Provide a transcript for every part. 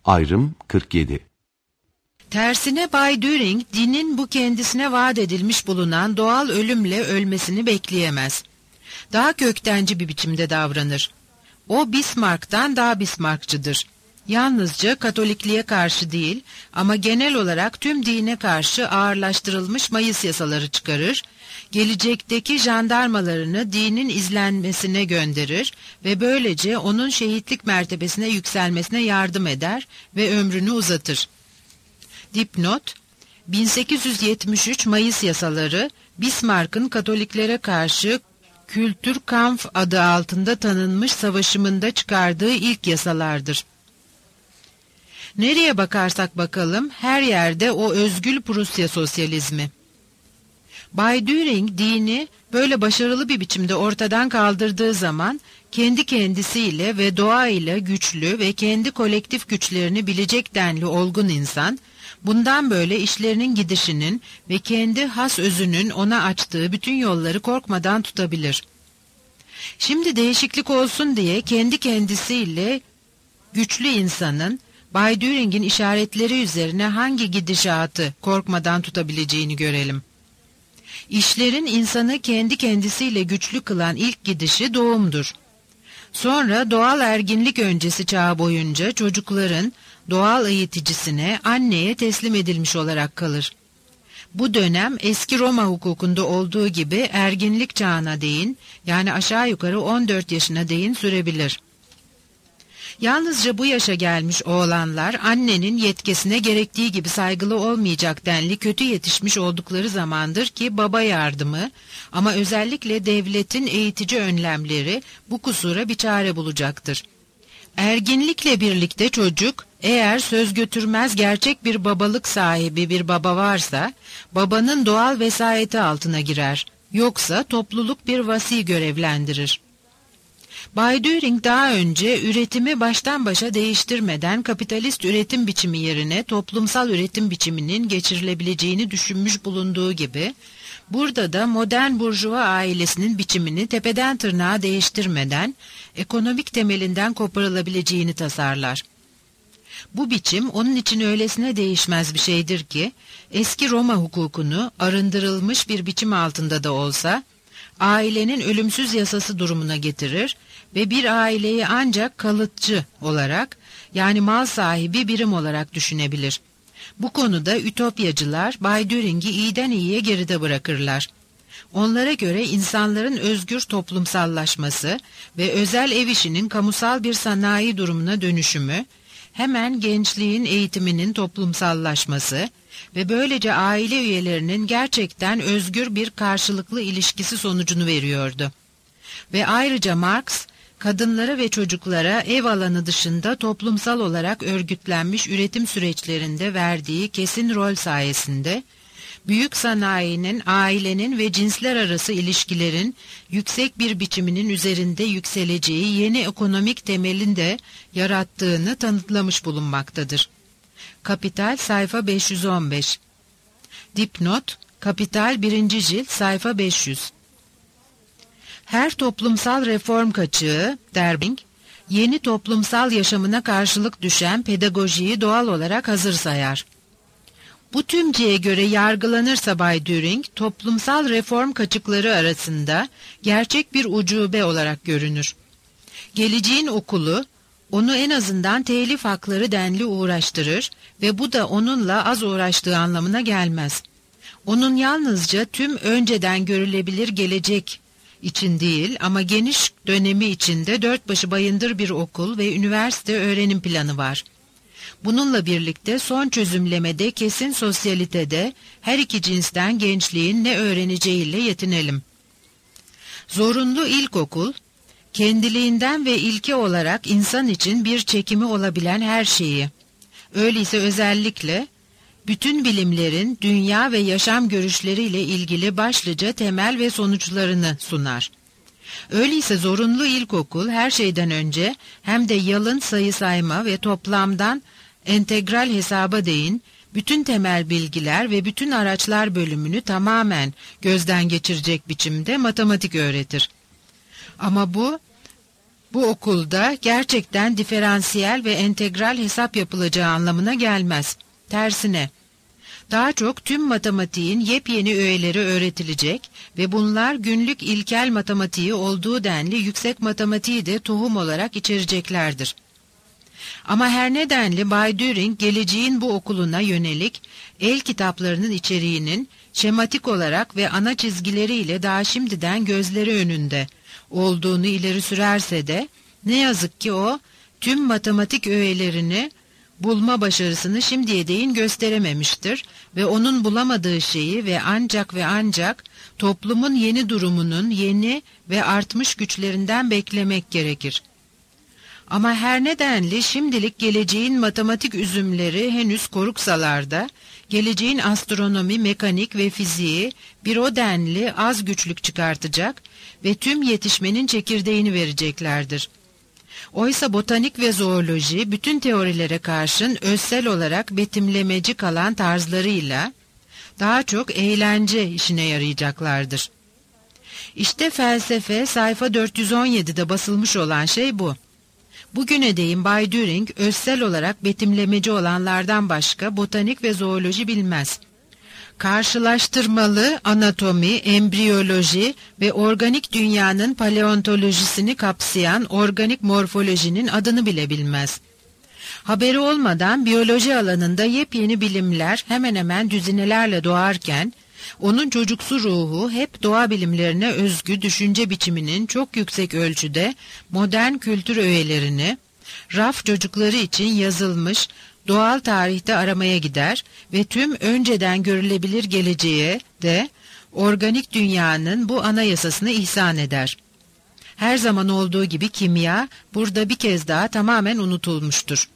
Ayrım 47. Tersine Bay Düring, dinin bu kendisine vaat edilmiş bulunan doğal ölümle ölmesini bekleyemez. Daha köktenci bir biçimde davranır. O Bismarck'tan daha Bismarckçıdır. Yalnızca Katolikliğe karşı değil ama genel olarak tüm dine karşı ağırlaştırılmış Mayıs yasaları çıkarır, gelecekteki jandarmalarını dinin izlenmesine gönderir ve böylece onun şehitlik mertebesine yükselmesine yardım eder ve ömrünü uzatır. Dipnot: 1873 Mayıs yasaları, Bismarck'ın Katoliklere karşı Kulturkampf adı altında tanınmış savaşımında çıkardığı ilk yasalardır. Nereye bakarsak bakalım her yerde o özgül Prusya sosyalizmi. Bay Düring dini böyle başarılı bir biçimde ortadan kaldırdığı zaman kendi kendisiyle ve doğayla güçlü ve kendi kolektif güçlerini bilecek denli olgun insan, bundan böyle işlerinin gidişinin ve kendi has özünün ona açtığı bütün yolları korkmadan tutabilir. Şimdi değişiklik olsun diye kendi kendisiyle güçlü insanın Bay Düring'in işaretleri üzerine hangi gidişatı korkmadan tutabileceğini görelim. İşlerin insanı kendi kendisiyle güçlü kılan ilk gidişi doğumdur. Sonra doğal erginlik öncesi çağ boyunca çocukların doğal eğiticisine, anneye teslim edilmiş olarak kalır. Bu dönem eski Roma hukukunda olduğu gibi erginlik çağına değin, yani aşağı yukarı 14 yaşına değin sürebilir. Yalnızca bu yaşa gelmiş oğlanlar annenin yetkisine gerektiği gibi saygılı olmayacak denli kötü yetişmiş oldukları zamandır ki baba yardımı ama özellikle devletin eğitici önlemleri bu kusura bir çare bulacaktır. Erginlikle birlikte çocuk eğer söz götürmez gerçek bir babalık sahibi bir baba varsa babanın doğal vesayeti altına girer, yoksa topluluk bir vasi görevlendirir. Bay Düring daha önce üretimi baştan başa değiştirmeden kapitalist üretim biçimi yerine toplumsal üretim biçiminin geçirilebileceğini düşünmüş bulunduğu gibi, burada da modern burjuva ailesinin biçimini tepeden tırnağa değiştirmeden ekonomik temelinden koparılabileceğini tasarlar. Bu biçim onun için öylesine değişmez bir şeydir ki, eski Roma hukukunu arındırılmış bir biçim altında da olsa, ailenin ölümsüz yasası durumuna getirir ve bir aileyi ancak kalıtçı olarak, yani mal sahibi birim olarak düşünebilir. Bu konuda ütopyacılar Bay Düring'i iyiden iyiye geride bırakırlar. Onlara göre insanların özgür toplumsallaşması ve özel ev işinin kamusal bir sanayi durumuna dönüşümü, hemen gençliğin eğitiminin toplumsallaşması ve böylece aile üyelerinin gerçekten özgür bir karşılıklı ilişkisi sonucunu veriyordu. Ve ayrıca Marx, kadınlara ve çocuklara ev alanı dışında toplumsal olarak örgütlenmiş üretim süreçlerinde verdiği kesin rol sayesinde, büyük sanayinin, ailenin ve cinsler arası ilişkilerin yüksek bir biçiminin üzerinde yükseleceği yeni ekonomik temelin de yarattığını tanıtlamış bulunmaktadır. Kapital sayfa 515. Dipnot: Kapital 1. cilt sayfa 500. Her toplumsal reform kaçığı, Derbing, yeni toplumsal yaşamına karşılık düşen pedagojiyi doğal olarak hazır sayar. Bu tümceye göre yargılanırsa Bay Düring, toplumsal reform kaçıkları arasında gerçek bir ucube olarak görünür. Geleceğin okulu, onu en azından telif hakları denli uğraştırır ve bu da onunla az uğraştığı anlamına gelmez. Onun yalnızca tüm önceden görülebilir gelecek için değil ama geniş dönemi içinde dört başı bayındır bir okul ve üniversite öğrenim planı var. Bununla birlikte son çözümlemede kesin sosyalitede her iki cinsten gençliğin ne öğreneceğiyle yetinelim. Zorunlu ilkokul, kendiliğinden ve ilke olarak insan için bir çekimi olabilen her şeyi, öyleyse özellikle bütün bilimlerin dünya ve yaşam görüşleriyle ilgili başlıca temel ve sonuçlarını sunar. Öyleyse zorunlu ilkokul her şeyden önce hem de yalın sayı sayma ve toplamdan entegral hesaba değin, bütün temel bilgiler ve bütün araçlar bölümünü tamamen gözden geçirecek biçimde matematik öğretir. Ama bu bu okulda gerçekten diferansiyel ve entegral hesap yapılacağı anlamına gelmez. Tersine, daha çok tüm matematiğin yepyeni öğeleri öğretilecek ve bunlar günlük ilkel matematiği olduğu denli yüksek matematiği de tohum olarak içereceklerdir. Ama her nedenle Bay Düring geleceğin bu okuluna yönelik el kitaplarının içeriğinin şematik olarak ve ana çizgileriyle daha şimdiden gözleri önünde olduğunu ileri sürerse de ne yazık ki o tüm matematik öğelerini bulma başarısını şimdiye değin gösterememiştir ve onun bulamadığı şeyi ve ancak toplumun yeni durumunun yeni ve artmış güçlerinden beklemek gerekir. Ama her nedenle şimdilik geleceğin matematik üzümleri henüz koruksalar, geleceğin astronomi, mekanik ve fiziği bir o denli az güçlük çıkartacak ve tüm yetişmenin çekirdeğini vereceklerdir. Oysa botanik ve zooloji bütün teorilere karşın özsel olarak betimlemeci kalan tarzlarıyla daha çok eğlence işine yarayacaklardır. İşte felsefe sayfa 417'de basılmış olan şey bu. Bugüne değin Bay Düring özsel olarak betimlemeci olanlardan başka botanik ve zooloji bilmez. Karşılaştırmalı anatomi, embriyoloji ve organik dünyanın paleontolojisini kapsayan organik morfolojinin adını bile bilmez. Haberi olmadan biyoloji alanında yepyeni bilimler hemen hemen düzinelerle doğarken, onun çocuksu ruhu hep doğa bilimlerine özgü düşünce biçiminin çok yüksek ölçüde modern kültür öğelerini, raf çocukları için yazılmış doğal tarihte aramaya gider ve tüm önceden görülebilir geleceğe de organik dünyanın bu anayasasını ihsan eder. Her zaman olduğu gibi kimya burada bir kez daha tamamen unutulmuştur.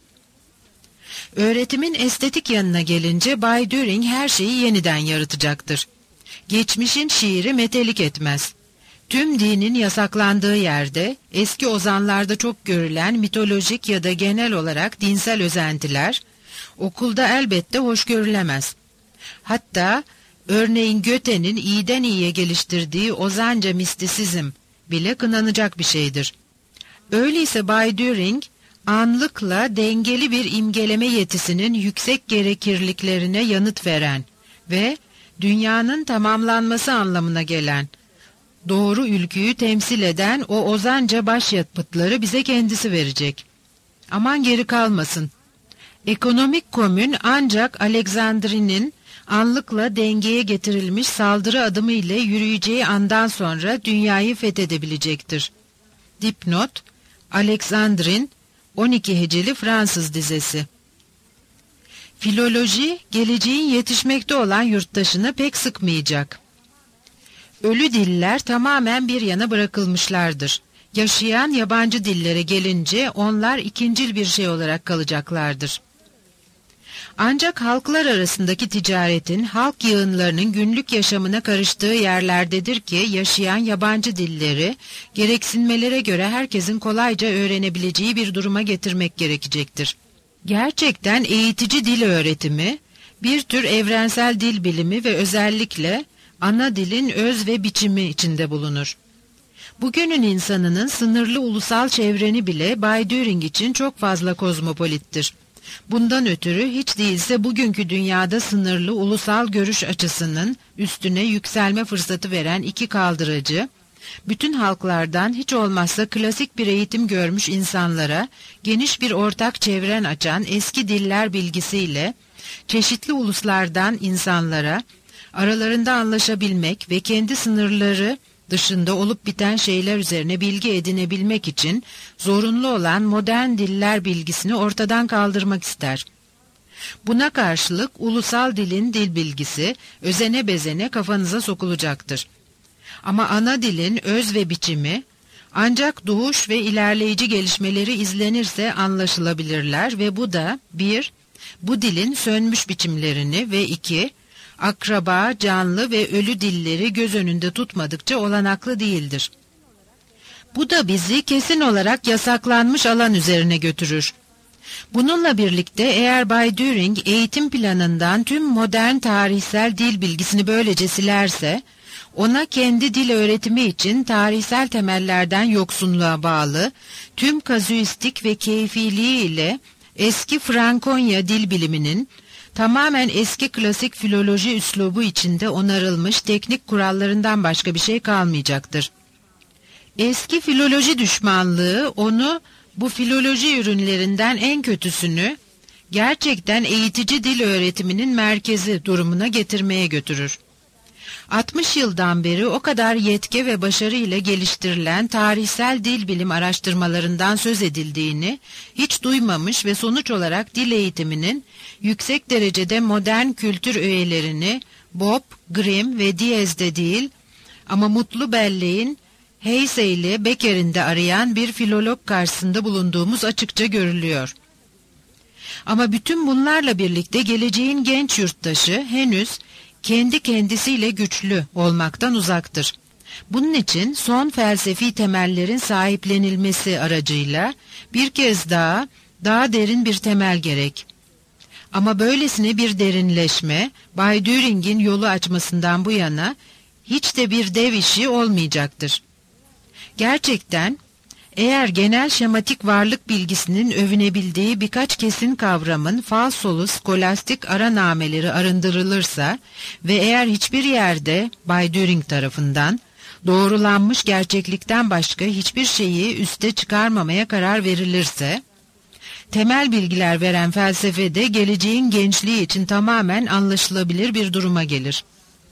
Öğretimin estetik yanına gelince Bay Düring her şeyi yeniden yaratacaktır. Geçmişin şiiri metelik etmez. Tüm dinin yasaklandığı yerde, eski ozanlarda çok görülen mitolojik ya da genel olarak dinsel özentiler, okulda elbette hoş görülemez. Hatta örneğin Goethe'nin iyiden iyiye geliştirdiği ozanca mistisizm bile kınanacak bir şeydir. Öyleyse Bay Düring, anlıkla dengeli bir imgeleme yetisinin yüksek gerekirliklerine yanıt veren ve dünyanın tamamlanması anlamına gelen, doğru ülküyü temsil eden o ozanca başyapıtları bize kendisi verecek. Aman geri kalmasın. Ekonomik komün ancak Alexandrine'in anlıkla dengeye getirilmiş saldırı adımı ile yürüyeceği andan sonra dünyayı fethedebilecektir. Dipnot, Alexandrine, 12 heceli Fransız dizesi. Filoloji, geleceğin yetişmekte olan yurttaşını pek sıkmayacak. Ölü diller tamamen bir yana bırakılmışlardır. Yaşayan yabancı dillere gelince onlar ikincil bir şey olarak kalacaklardır. Ancak halklar arasındaki ticaretin, halk yığınlarının günlük yaşamına karıştığı yerlerdedir ki yaşayan yabancı dilleri, gereksinmelere göre herkesin kolayca öğrenebileceği bir duruma getirmek gerekecektir. Gerçekten eğitici dil öğretimi, bir tür evrensel dil bilimi ve özellikle ana dilin öz ve biçimi içinde bulunur. Bugünün insanının sınırlı ulusal çevreni bile Bay Düring için çok fazla kozmopolittir. Bundan ötürü hiç değilse bugünkü dünyada sınırlı ulusal görüş açısının üstüne yükselme fırsatı veren iki kaldırıcı, bütün halklardan hiç olmazsa klasik bir eğitim görmüş insanlara geniş bir ortak çevren açan eski diller bilgisiyle çeşitli uluslardan insanlara aralarında anlaşabilmek ve kendi sınırları dışında olup biten şeyler üzerine bilgi edinebilmek için zorunlu olan modern diller bilgisini ortadan kaldırmak ister. Buna karşılık ulusal dilin dil bilgisi özene bezene kafanıza sokulacaktır. Ama ana dilin öz ve biçimi ancak doğuş ve ilerleyici gelişmeleri izlenirse anlaşılabilirler ve bu da 1. Bu dilin sönmüş biçimlerini ve 2. Akraba, canlı ve ölü dilleri göz önünde tutmadıkça olanaklı değildir. Bu da bizi kesin olarak yasaklanmış alan üzerine götürür. Bununla birlikte eğer Bay Düring eğitim planından tüm modern tarihsel dil bilgisini böylece silerse, ona kendi dil öğretimi için tarihsel temellerden yoksunluğa bağlı, tüm kazuistik ve keyfiliği ile eski Frankonya dil biliminin, tamamen eski klasik filoloji üslubu içinde onarılmış teknik kurallarından başka bir şey kalmayacaktır. Eski filoloji düşmanlığı onu bu filoloji ürünlerinden en kötüsünü, gerçekten eğitici dil öğretiminin merkezi durumuna getirmeye götürür. 60 yıldan beri o kadar yetki ve başarı ile geliştirilen tarihsel dil bilim araştırmalarından söz edildiğini hiç duymamış ve sonuç olarak dil eğitiminin yüksek derecede modern kültür öğelerini Bob, Grimm ve Diez'de değil ama Mutlu Bellek'in Heysey ile Becker'in de arayan bir filolog karşısında bulunduğumuz açıkça görülüyor. Ama bütün bunlarla birlikte geleceğin genç yurttaşı henüz kendi kendisiyle güçlü olmaktan uzaktır. Bunun için son felsefi temellerin sahiplenilmesi aracıyla bir kez daha derin bir temel gerek. Ama böylesine bir derinleşme, Bay Düring'in yolu açmasından bu yana hiç de bir dev işi olmayacaktır. Gerçekten, eğer genel şematik varlık bilgisinin övünebildiği birkaç kesin kavramın falsolu skolastik aranameleri arındırılırsa ve eğer hiçbir yerde Bay Düring tarafından doğrulanmış gerçeklikten başka hiçbir şeyi üste çıkarmamaya karar verilirse, temel bilgiler veren felsefede geleceğin gençliği için tamamen anlaşılabilir bir duruma gelir.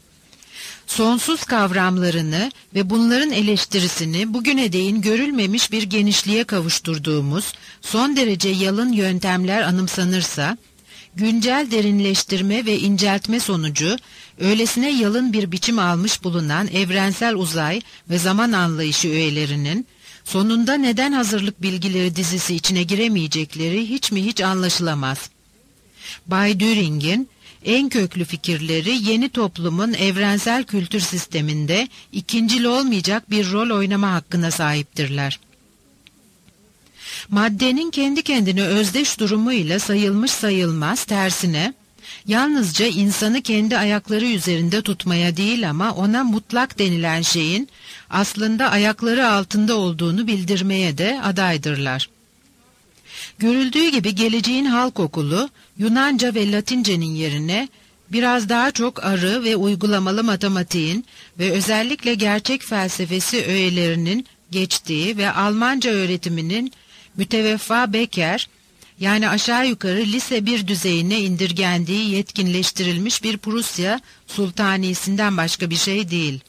Sonsuz kavramlarını ve bunların eleştirisini bugüne değin görülmemiş bir genişliğe kavuşturduğumuz son derece yalın yöntemler anımsanırsa, güncel derinleştirme ve inceltme sonucu öylesine yalın bir biçim almış bulunan evrensel uzay ve zaman anlayışı öğelerinin sonunda neden hazırlık bilgileri dizisi içine giremeyecekleri hiç anlaşılamaz. Bay Düring'in en köklü fikirleri yeni toplumun evrensel kültür sisteminde ikincil olmayacak bir rol oynama hakkına sahiptirler. Maddenin kendi kendine özdeş durumuyla sayılmış sayılmaz tersine, yalnızca insanı kendi ayakları üzerinde tutmaya değil ama ona mutlak denilen şeyin aslında ayakları altında olduğunu bildirmeye de adaydırlar. Görüldüğü gibi geleceğin halk okulu, Yunanca ve Latince'nin yerine biraz daha çok arı ve uygulamalı matematiğin ve özellikle gerçek felsefesi öğelerinin geçtiği ve Almanca öğretiminin müteveffa Becker, yani aşağı yukarı lise 1 düzeyine indirgendiği yetkinleştirilmiş bir Prusya sultanisinden başka bir şey değil.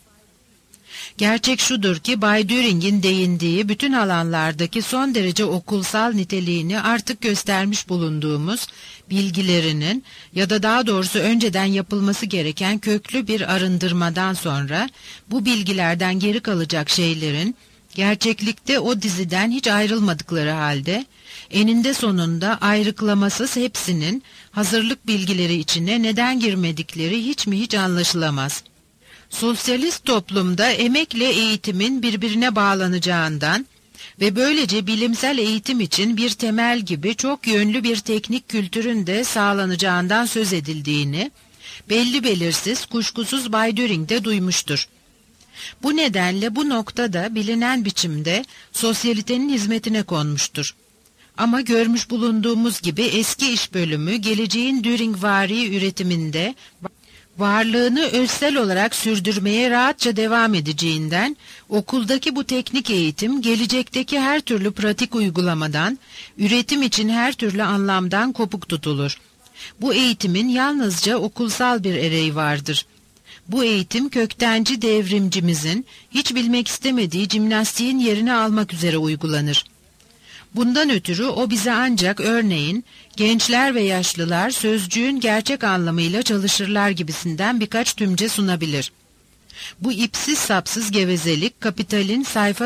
Gerçek şudur ki Bay Düring'in değindiği bütün alanlardaki son derece okulsal niteliğini artık göstermiş bulunduğumuz bilgilerinin ya da daha doğrusu önceden yapılması gereken köklü bir arındırmadan sonra bu bilgilerden geri kalacak şeylerin gerçeklikte o diziden hiç ayrılmadıkları halde eninde sonunda ayrıklamasız hepsinin hazırlık bilgileri içine neden girmedikleri hiç anlaşılamaz. Sosyalist toplumda emekle eğitimin birbirine bağlanacağından ve böylece bilimsel eğitim için bir temel gibi çok yönlü bir teknik kültürün de sağlanacağından söz edildiğini belli belirsiz kuşkusuz Bay Düring de duymuştur. Bu nedenle bu noktada bilinen biçimde sosyalitenin hizmetine konmuştur. Ama görmüş bulunduğumuz gibi eski iş bölümü geleceğin Düringvari üretiminde varlığını özsel olarak sürdürmeye rahatça devam edeceğinden, okuldaki bu teknik eğitim gelecekteki her türlü pratik uygulamadan, üretim için her türlü anlamdan kopuk tutulur. Bu eğitimin yalnızca okulsal bir ereği vardır. Bu eğitim köktenci devrimcimizin hiç bilmek istemediği jimnastiğin yerini almak üzere uygulanır. Bundan ötürü o bize ancak örneğin gençler ve yaşlılar sözcüğün gerçek anlamıyla çalışırlar gibisinden birkaç tümce sunabilir. Bu ipsiz sapsız gevezelik Kapital'in sayfa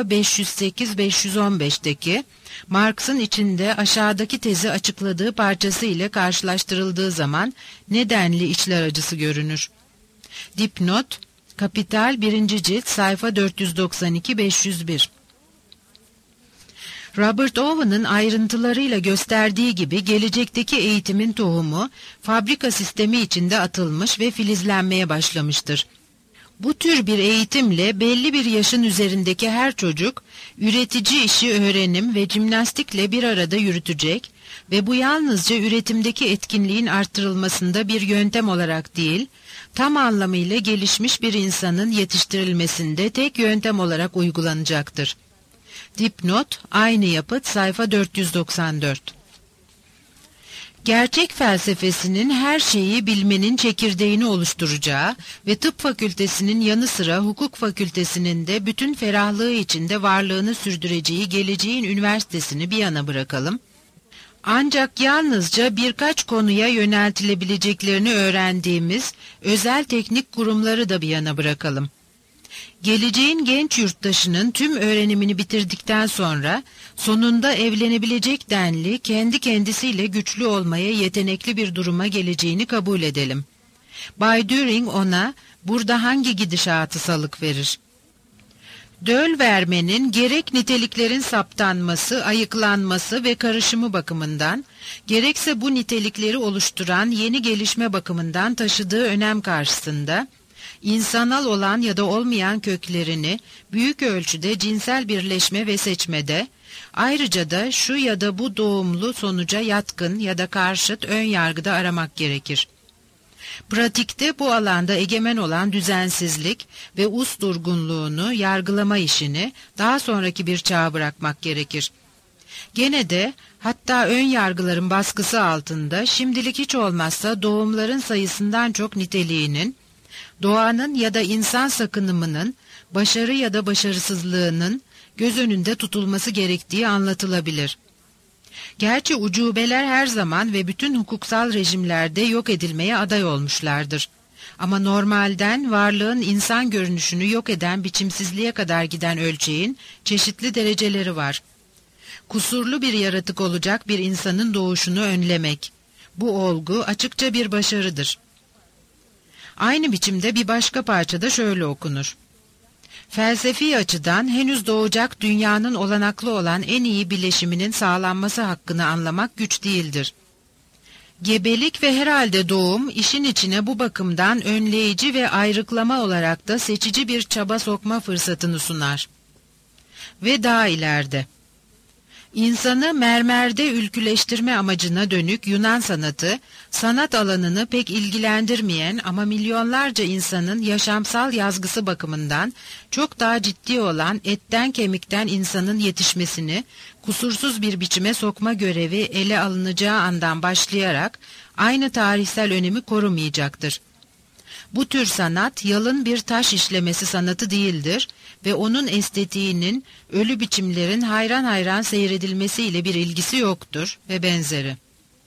508-515'teki Marx'ın içinde aşağıdaki tezi açıkladığı parçası ile karşılaştırıldığı zaman nedenli içler acısı görünür. Dipnot, Kapital 1. cilt sayfa 492-501. Robert Owen'ın ayrıntılarıyla gösterdiği gibi gelecekteki eğitimin tohumu fabrika sistemi içinde atılmış ve filizlenmeye başlamıştır. Bu tür bir eğitimle belli bir yaşın üzerindeki her çocuk, üretici işi öğrenim ve jimnastikle bir arada yürütecek ve bu yalnızca üretimdeki etkinliğin arttırılmasında bir yöntem olarak değil, tam anlamıyla gelişmiş bir insanın yetiştirilmesinde tek yöntem olarak uygulanacaktır. Dipnot, aynı yapıt, sayfa 494. Gerçek felsefesinin her şeyi bilmenin çekirdeğini oluşturacağı ve tıp fakültesinin yanı sıra hukuk fakültesinin de bütün ferahlığı içinde varlığını sürdüreceği geleceğin üniversitesini bir yana bırakalım. Ancak yalnızca birkaç konuya yöneltilebileceklerini öğrendiğimiz özel teknik kurumları da bir yana bırakalım. Geleceğin genç yurttaşının tüm öğrenimini bitirdikten sonra sonunda evlenebilecek denli kendi kendisiyle güçlü olmaya yetenekli bir duruma geleceğini kabul edelim. Bay Düring ona burada hangi gidişatı salık verir? Döl vermenin gerek niteliklerin saptanması, ayıklanması ve karışımı bakımından, gerekse bu nitelikleri oluşturan yeni gelişme bakımından taşıdığı önem karşısında, insanal olan ya da olmayan köklerini büyük ölçüde cinsel birleşme ve seçmede, ayrıca da şu ya da bu doğumlu sonuca yatkın ya da karşıt ön yargıda aramak gerekir. Pratikte bu alanda egemen olan düzensizlik ve us durgunluğunu yargılama işini daha sonraki bir çağa bırakmak gerekir. Gene de hatta ön yargıların baskısı altında şimdilik hiç olmazsa doğumların sayısından çok niteliğinin, doğanın ya da insan sakınımının, başarı ya da başarısızlığının göz önünde tutulması gerektiği anlatılabilir. Gerçi ucubeler her zaman ve bütün hukuksal rejimlerde yok edilmeye aday olmuşlardır. Ama normalden varlığın insan görünüşünü yok eden biçimsizliğe kadar giden ölçeğin çeşitli dereceleri var. Kusurlu bir yaratık olacak bir insanın doğuşunu önlemek. Bu olgu açıkça bir başarıdır. Aynı biçimde bir başka parçada şöyle okunur. Felsefi açıdan henüz doğacak dünyanın olanaklı olan en iyi bileşiminin sağlanması hakkını anlamak güç değildir. Gebelik ve herhalde doğum işin içine bu bakımdan önleyici ve ayrıklama olarak da seçici bir çaba sokma fırsatını sunar. Ve daha ileride. İnsanı mermerde ülküleştirme amacına dönük Yunan sanatı, sanat alanını pek ilgilendirmeyen ama milyonlarca insanın yaşamsal yazgısı bakımından çok daha ciddi olan etten kemikten insanın yetişmesini kusursuz bir biçime sokma görevi ele alınacağı andan başlayarak aynı tarihsel önemi korumayacaktır. Bu tür sanat yalın bir taş işlemesi sanatı değildir ve onun estetiğinin ölü biçimlerin hayran hayran seyredilmesiyle bir ilgisi yoktur ve benzeri.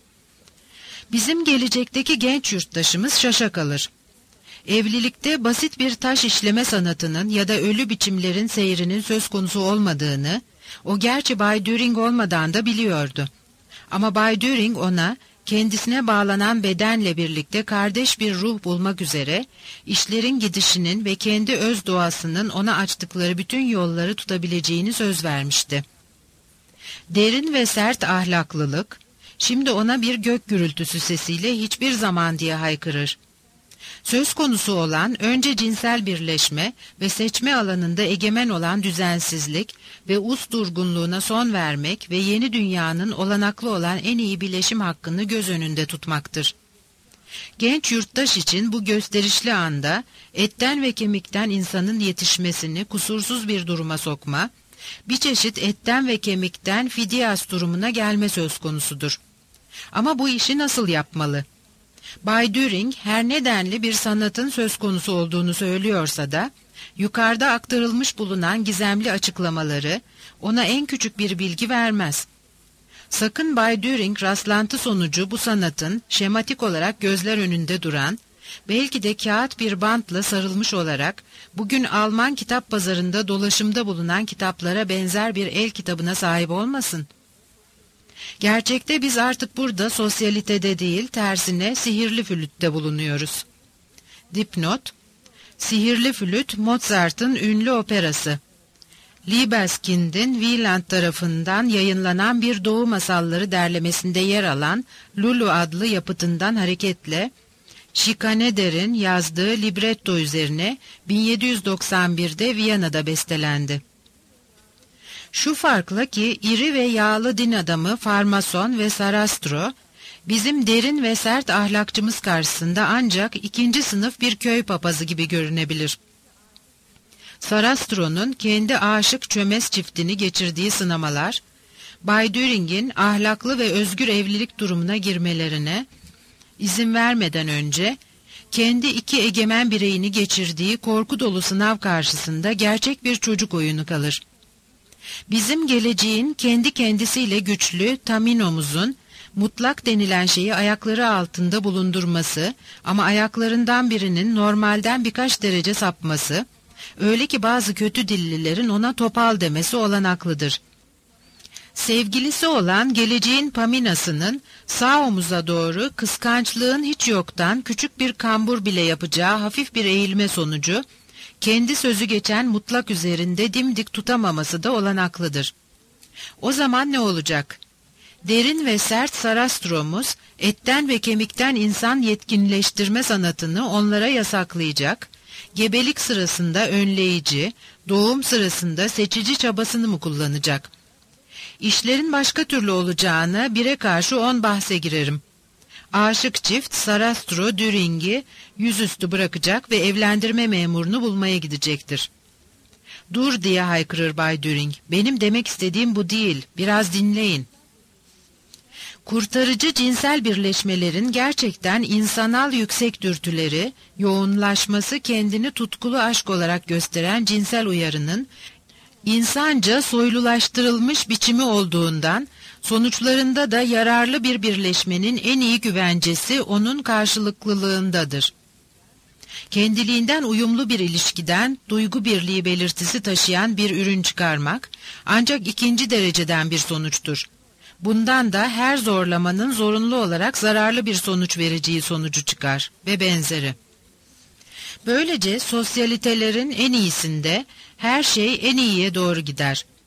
Bizim gelecekteki genç yurttaşımız şaşa kalır. Evlilikte basit bir taş işleme sanatının ya da ölü biçimlerin seyrinin söz konusu olmadığını, o gerçi Bay Düring olmadan da biliyordu. Ama Bay Düring ona, kendisine bağlanan bedenle birlikte kardeş bir ruh bulmak üzere, işlerin gidişinin ve kendi öz doğasının ona açtıkları bütün yolları tutabileceğini söz vermişti. Derin ve sert ahlaklılık, şimdi ona bir gök gürültüsü sesiyle hiçbir zaman diye haykırır. Söz konusu olan önce cinsel birleşme ve seçme alanında egemen olan düzensizlik ve us durgunluğuna son vermek ve yeni dünyanın olanaklı olan en iyi bileşim hakkını göz önünde tutmaktır. Genç yurttaş için bu gösterişli anda etten ve kemikten insanın yetişmesini kusursuz bir duruma sokma, bir çeşit etten ve kemikten fidias durumuna gelme söz konusudur. Ama bu işi nasıl yapmalı? Bay Düring her nedenli bir sanatın söz konusu olduğunu söylüyorsa da, yukarıda aktarılmış bulunan gizemli açıklamaları ona en küçük bir bilgi vermez. Sakın Bay Düring rastlantı sonucu bu sanatın şematik olarak gözler önünde duran, belki de kağıt bir bantla sarılmış olarak bugün Alman kitap pazarında dolaşımda bulunan kitaplara benzer bir el kitabına sahip olmasın. Gerçekte biz artık burada sosyalitede değil, tersine sihirli flütte bulunuyoruz. Dipnot: Sihirli Flüt, Mozart'ın ünlü operası. Libeskind'in Wieland tarafından yayınlanan bir Doğu Masalları derlemesinde yer alan Lulu adlı yapıtından hareketle, Schikaneder'in yazdığı libretto üzerine 1791'de Viyana'da bestelendi. Şu farkla ki iri ve yağlı din adamı Farmason ve Sarastro, bizim derin ve sert ahlakçımız karşısında ancak ikinci sınıf bir köy papazı gibi görünebilir. Sarastro'nun kendi aşık çömez çiftini geçirdiği sınamalar, Bay Düring'in ahlaklı ve özgür evlilik durumuna girmelerine izin vermeden önce, kendi iki egemen bireyini geçirdiği korku dolu sınav karşısında gerçek bir çocuk oyunu kalır. Bizim geleceğin kendi kendisiyle güçlü Taminomuzun, mutlak denilen şeyi ayakları altında bulundurması ama ayaklarından birinin normalden birkaç derece sapması, öyle ki bazı kötü dillilerin ona topal demesi olanaklıdır. Sevgilisi olan geleceğin Paminası'nın sağ omuza doğru kıskançlığın hiç yoktan küçük bir kambur bile yapacağı hafif bir eğilme sonucu, kendi sözü geçen mutlak üzerinde dimdik tutamaması da olanaklıdır. O zaman ne olacak? Derin ve sert Sarastro'muz, etten ve kemikten insan yetkinleştirme sanatını onlara yasaklayacak, gebelik sırasında önleyici, doğum sırasında seçici çabasını mı kullanacak? İşlerin başka türlü olacağına 1'e karşı 10 bahse girerim. Aşık çift Sarastro Düring'i yüzüstü bırakacak ve evlendirme memurunu bulmaya gidecektir. "Dur!" diye haykırır Bay Düring. "Benim demek istediğim bu değil. Biraz dinleyin." Kurtarıcı cinsel birleşmelerin gerçekten insanal yüksek dürtüleri, yoğunlaşması kendini tutkulu aşk olarak gösteren cinsel uyarının, insanca soylulaştırılmış biçimi olduğundan, sonuçlarında da yararlı bir birleşmenin en iyi güvencesi onun karşılıklılığındadır. Kendiliğinden uyumlu bir ilişkiden duygu birliği belirtisi taşıyan bir ürün çıkarmak, ancak ikinci dereceden bir sonuçtur. Bundan da her zorlamanın zorunlu olarak zararlı bir sonuç vereceği sonucu çıkar ve benzeri. Böylece sosyalitelerin en iyisinde her şey en iyiye doğru gider.